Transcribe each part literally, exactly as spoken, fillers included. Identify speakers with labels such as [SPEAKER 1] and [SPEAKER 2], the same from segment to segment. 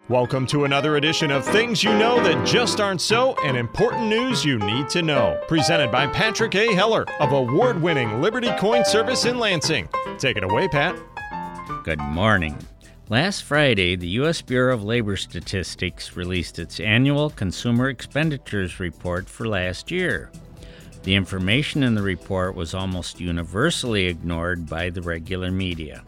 [SPEAKER 1] Welcome to another edition of Things You Know That Just Aren't So and Important News You Need to Know. Presented by Patrick A. Heller of award-winning Liberty Coin Service in Lansing. Take it away, Pat.
[SPEAKER 2] Good morning. Last Friday, the U S Bureau of Labor Statistics released its annual Consumer Expenditures Report for last year. The information in the report was almost universally ignored by the regular media.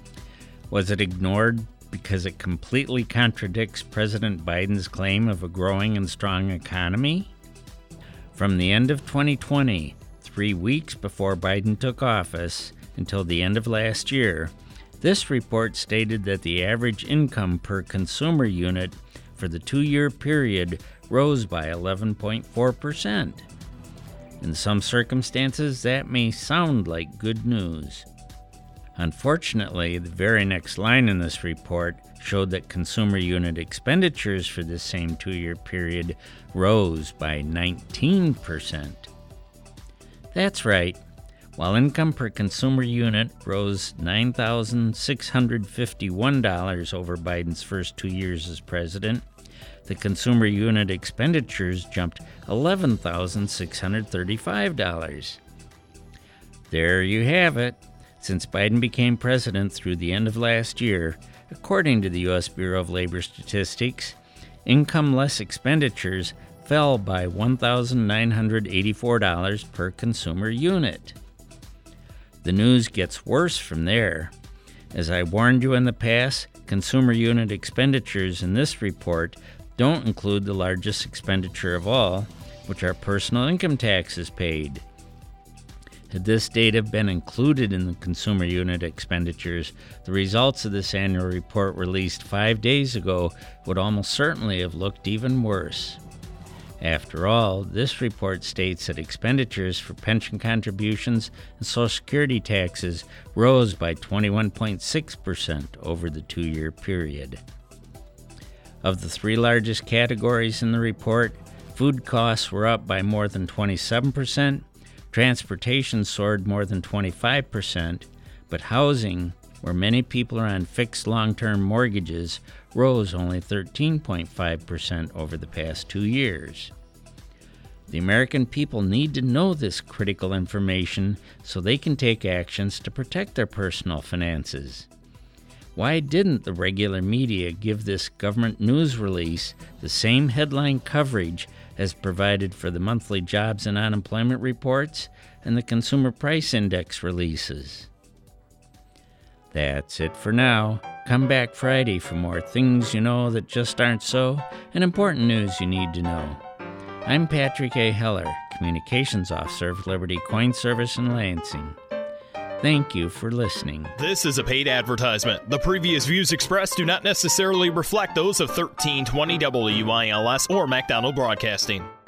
[SPEAKER 2] Was it ignored because it completely contradicts President Biden's claim of a growing and strong economy? From the end of twenty twenty, three weeks before Biden took office, until the end of last year, this report stated that the average income per consumer unit for the two-year period rose by eleven point four percent. In some circumstances, that may sound like good news. Unfortunately, the very next line in this report showed that consumer unit expenditures for this same two-year period rose by nineteen percent. That's right. While income per consumer unit rose nine thousand six hundred fifty-one dollars over Biden's first two years as president, the consumer unit expenditures jumped eleven thousand six hundred thirty-five dollars. There you have it. Since Biden became president through the end of last year, according to the U S Bureau of Labor Statistics, income less expenditures fell by one thousand nine hundred eighty-four dollars per consumer unit. The news gets worse from there. As I warned you in the past, consumer unit expenditures in this report don't include the largest expenditure of all, which are personal income taxes paid. Had this data been included in the consumer unit expenditures, the results of this annual report released five days ago would almost certainly have looked even worse. After all, this report states that expenditures for pension contributions and Social Security taxes rose by twenty-one point six percent over the two-year period. Of the three largest categories in the report, food costs were up by more than twenty-seven percent, transportation soared more than twenty-five percent, but housing, where many people are on fixed long-term mortgages, rose only thirteen point five percent over the past two years. The American people need to know this critical information so they can take actions to protect their personal finances. Why didn't the regular media give this government news release the same headline coverage as provided for the monthly jobs and unemployment reports and the Consumer Price Index releases? That's it for now. Come back Friday for more Things You Know That Just Aren't So and important news you need to know. I'm Patrick A. Heller, Communications Officer of Liberty Coin Service in Lansing. Thank you for listening.
[SPEAKER 3] This is a paid advertisement. The previous views expressed do not necessarily reflect those of thirteen twenty W I L S or MacDonald Broadcasting.